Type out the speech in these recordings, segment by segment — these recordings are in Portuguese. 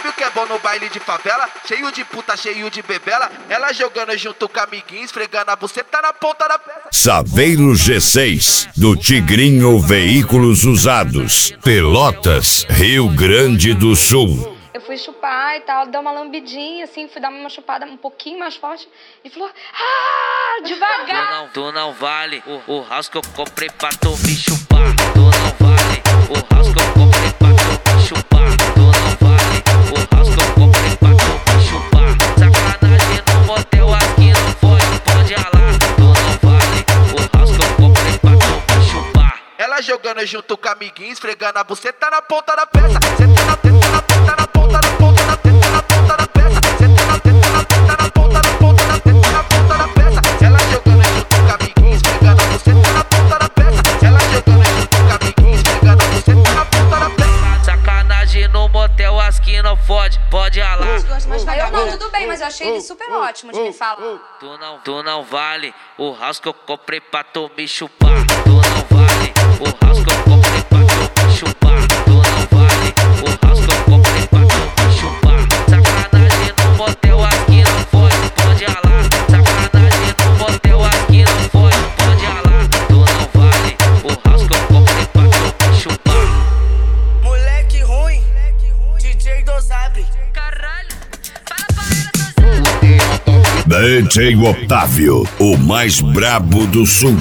Sabe o que é bom no baile de favela? Cheio de puta, cheio de bebela. Ela jogando junto com amiguinhos, esfregando a buceta na ponta da peça. Saveiro G6, do Tigrinho Veículos Usados, Pelotas, Rio Grande do Sul. Eu fui chupar e tal, deu uma lambidinha, assim, fui dar uma chupada um pouquinho mais forte e falou, devagar. Tu não vale o house que eu comprei pra tu me chupar. Tu não vale o house que eu comprei pra tu me chupar. Tu não vale o house que eu comprei pra tu me chupar. Sacanagem no motel aqui não pode ralar. Tu não vale o house que eu comprei pra tu me chupar. Ela jogando junto com amiguinhos, esfregando a buceta na ponta da peça. Senta na teta, na teta, na ponta da teta, na ponta da peça. Senta na teta, na teta, na ponta da teta, na ponta da peça. Ela jogando junto com amiguinhos, esfregando a buceta na ponta da peça. Ela jogando junto com amiguinhos, esfregando a buceta na ponta da peça. Sacanagem no motel, as que não pode ralar. Aí eu não, tudo bem, mas eu achei ele super ótimo de me falar. Tu não vale o house que eu comprei pra tu me chupar. Tu não vale o house que eu comprei pra tu me chupar. Tu não vale o house que eu comprei pra tu me chupar. Sacanagem no motel, aqui não pode ralar. Sacanagem no motel, aqui não pode ralar. Tu não vale o house que eu comprei pra tu me chupar. Moleque ruim, DJ Dosabre. Caralho, fala pra ela, DJ Otávio, o mais brabo do sul.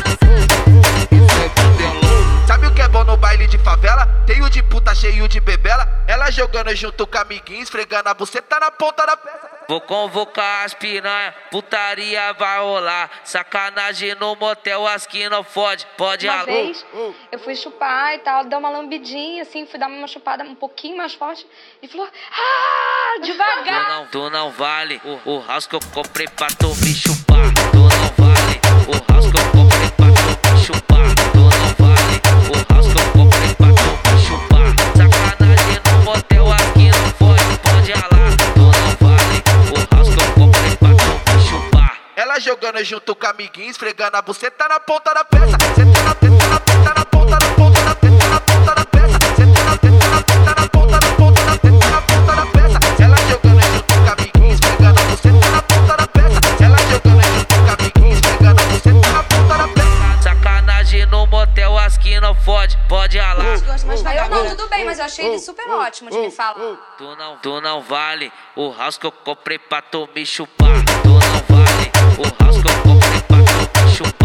Sabe o que é bom no baile de favela? Cheio de puta, cheio de bebela. Ela jogando junto com amiguinhos, esfregando a buceta na ponta da peça. Vou convocar as piranha, putaria vai rolar. Sacanagem no motel, as que não pode Uma ralar. vez, eu fui chupar e tal, deu uma lambidinha, assim, fui dar uma chupada um pouquinho mais forte e falou, devagar. Tu não vale o house que eu comprei pra tu me chupar. Tu não vale o house que eu comprei pra tu me chupar. Tu não vale o house que eu comprei pra tu me chupar. Sacanagem no motel, aqui não pode ralar. Tu não vale o house que eu comprei pra tu me chupar. Ela jogando junto com amiguinhos, esfregando a buceta na ponta da peça. Senta na teta, na teta, na ponta da teta, na ponta da peça. Senta na teta, na teta, na ponta da teta, na ponta da peça. Ela jogando junto com amiguinhos, esfregando a buceta na ponta da peça. Ela jogando junto com amiguinhos, esfregando a buceta na ponta da peça. Sacanagem no motel, as que não pode ralar. Aí eu não, tudo bem, mas eu achei ele super ótimo de me falar. Tu não vale o house que eu comprei pra tu me chupar. Tu não vale o house que eu comprei pra tu me chupar.